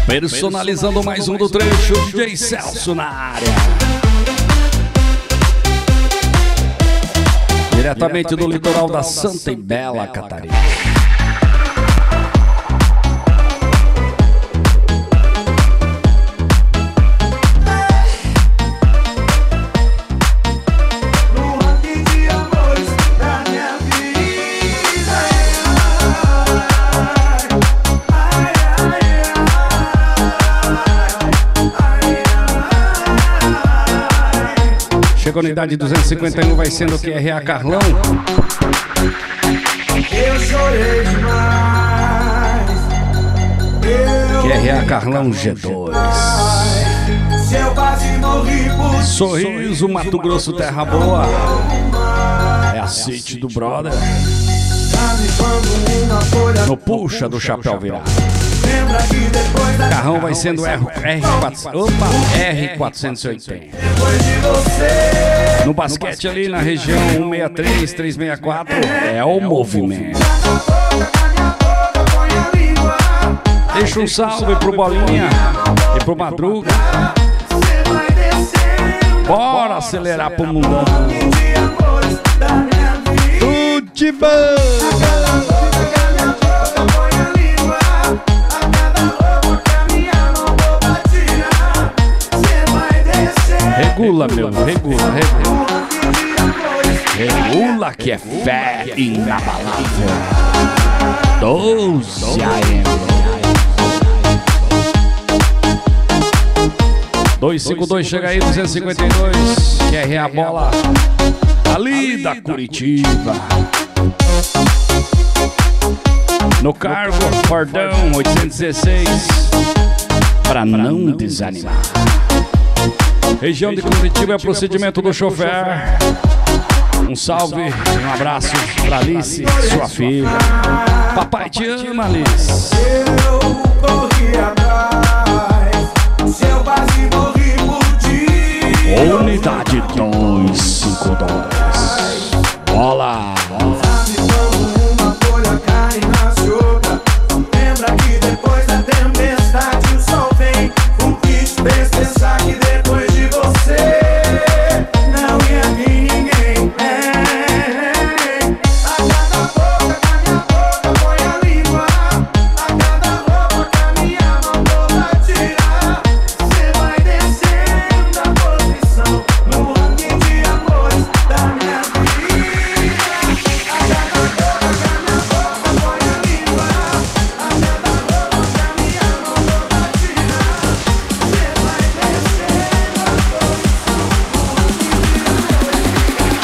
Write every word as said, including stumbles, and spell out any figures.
Personalizando mais um do trecho, D J Celso na área. Diretamente do litoral da Santa e Bela Catarina. Chegou na idade duzentos e cinquenta e um, vai sendo o Q R A Carlão. Eu chorei demais. Q R A Carlão G dois. Se eu quase morri por Sorriso, Mato Grosso, Terra Boa. É a City do Brother. No puxa do chapéu virado. Carrão vai sendo R quatrocentos e oitenta. No basquete ali na região cento e sessenta e três, trezentos e sessenta e quatro é o movimento. Deixa um salve pro Bolinha e pro Madruga. Bora acelerar pro mundão. Tudo de bom. Regula, meu, regula, regula. Regula que é fé inabalável. doze A M. duzentos e cinquenta e dois, chega aí, duzentos e cinquenta e dois. Q R A bola ali da Curitiba. No cargo, Fordão oitocentos e dezesseis. Pra não desanimar. Região de Curitiba é procedimento do chofer. Um salve e um abraço pra Alice, sua filha. Papai te ama, Alice.